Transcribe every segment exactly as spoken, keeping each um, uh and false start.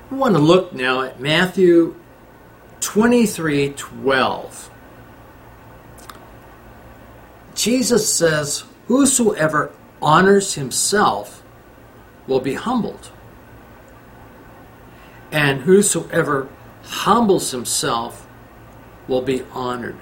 I want to look now at Matthew twenty-three twelve. Jesus says, "Whosoever honors himself will be humbled, and whosoever humbles himself will be honored."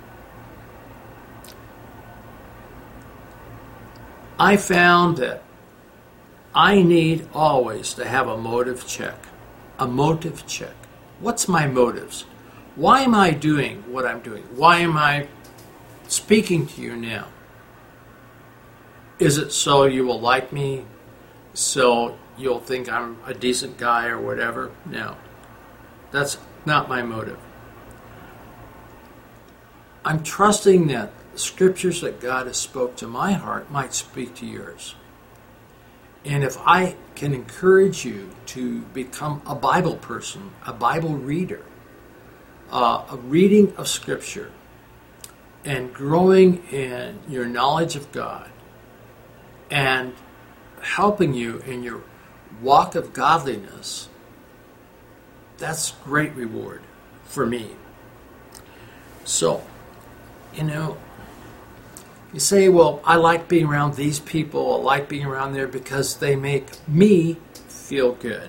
I found that I need always to have a motive check. A motive check. What's my motives? Why am I doing what I'm doing? Why am I speaking to you now? Is it so you will like me? So you'll think I'm a decent guy or whatever? No. That's not my motive. I'm trusting that the scriptures that God has spoke to my heart might speak to yours. And if I can encourage you to become a Bible person, a Bible reader, uh, a reading of Scripture, and growing in your knowledge of God, and helping you in your walk of godliness, that's great reward for me. So, you know, you say, well, I like being around these people, I like being around there because they make me feel good.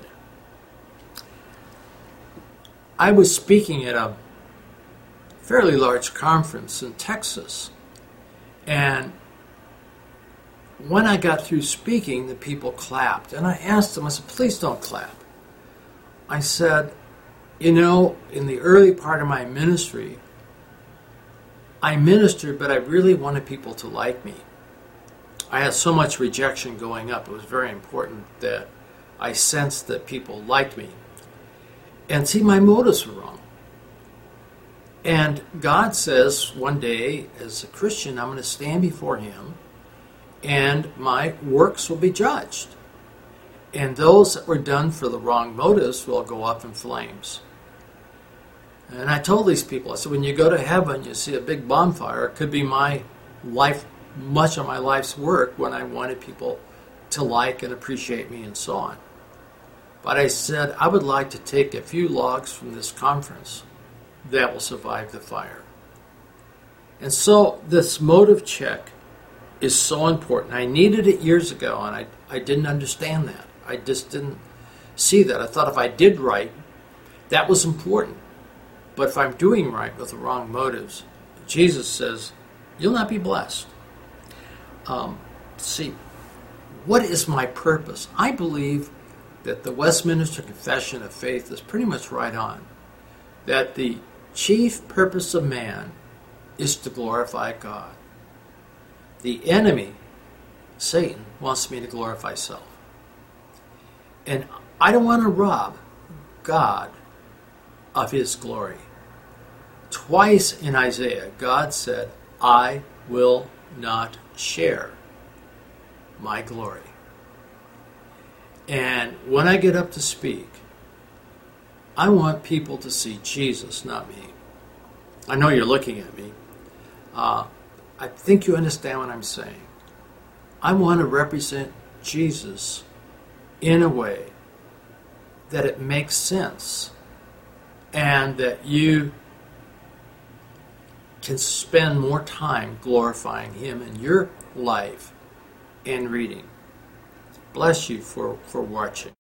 I was speaking at a fairly large conference in Texas, and when I got through speaking, the people clapped, and I asked them, I said, please don't clap. I said, you know, in the early part of my ministry, I ministered, but I really wanted people to like me. I had so much rejection going up. It was very important that I sensed that people liked me. And see, my motives were wrong. And God says one day, as a Christian, I'm going to stand before Him, and my works will be judged. And those that were done for the wrong motives will go up in flames. And I told these people, I said, when you go to heaven, you see a big bonfire. It could be my life, much of my life's work when I wanted people to like and appreciate me and so on. But I said, I would like to take a few logs from this conference that will survive the fire. And so this motive check is so important. I needed it years ago, and I, I didn't understand that. I just didn't see that. I thought if I did right, that was important. But if I'm doing right with the wrong motives, Jesus says, you'll not be blessed. Um, see, what is my purpose? I believe that the Westminster Confession of Faith is pretty much right on. That the chief purpose of man is to glorify God. The enemy, Satan, wants me to glorify self. And I don't want to rob God of His glory. Twice in Isaiah, God said, I will not share my glory. And when I get up to speak, I want people to see Jesus, not me. I know you're looking at me. Uh, I think you understand what I'm saying. I want to represent Jesus in a way that it makes sense and that you can spend more time glorifying Him in your life and reading. Bless you for, for watching.